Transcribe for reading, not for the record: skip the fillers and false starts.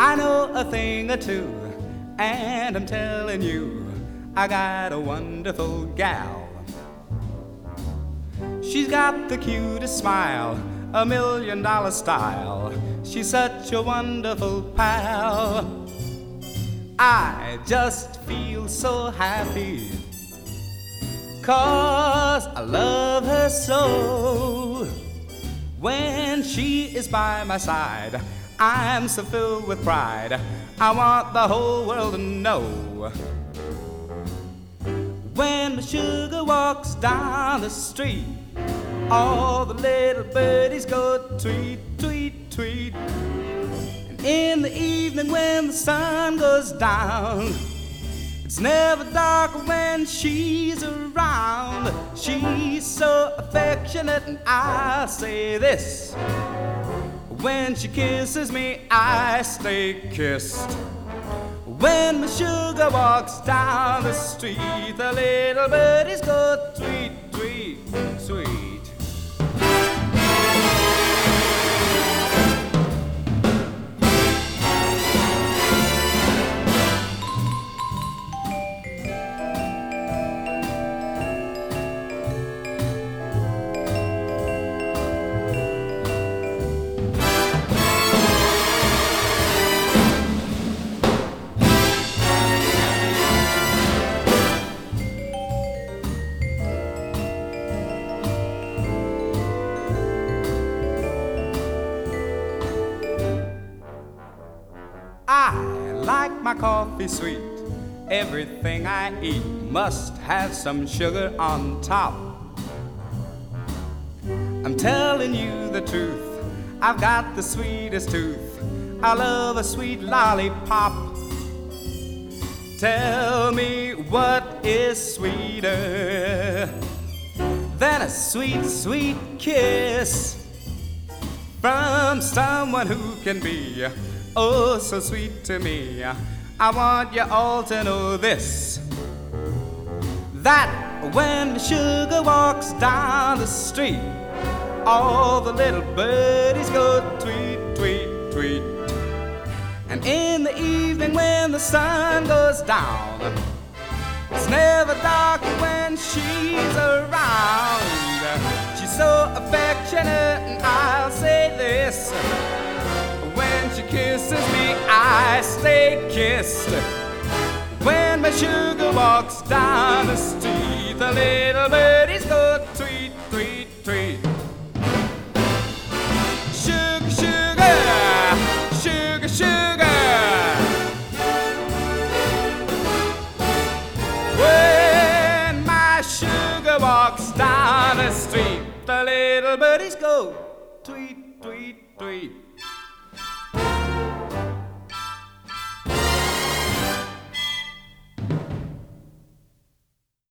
I know a thing or two, and I'm telling you, I got a wonderful gal. She's got the cutest smile, $1 million style. She's such a wonderful pal. I just feel so happy, 'cause I love her so. When she is by my side, I'm so filled with pride, I want the whole world to know. When the sugar walks down the street, all the little birdies go tweet, tweet, tweet. And in the evening when the sun goes down, it's never dark when she's around. She's so affectionate, and I'll say this: when she kisses me, I stay kissed. When the sugar walks down the street, the little birdies go tweet, tweet, tweet. I like my coffee sweet. Everything I eat must have some sugar on top. I'm telling you the truth, I've got the sweetest tooth. I love a sweet lollipop. Tell me what is sweeter than a sweet, sweet kiss from someone who can be oh so sweet to me. I want you all to know this, that when the sugar walks down the street, all the little birdies go tweet, tweet, tweet. And in the evening when the sun goes down, it's never dark when she's around. She's so affectionate, and I'll say this: when she kisses me, I stay kissed. When my sugar walks down the street, the little birdies go tweet, tweet, tweet. Sugar, sugar, sugar, sugar. When my sugar walks down the street, the little birdies go tweet, tweet, tweet.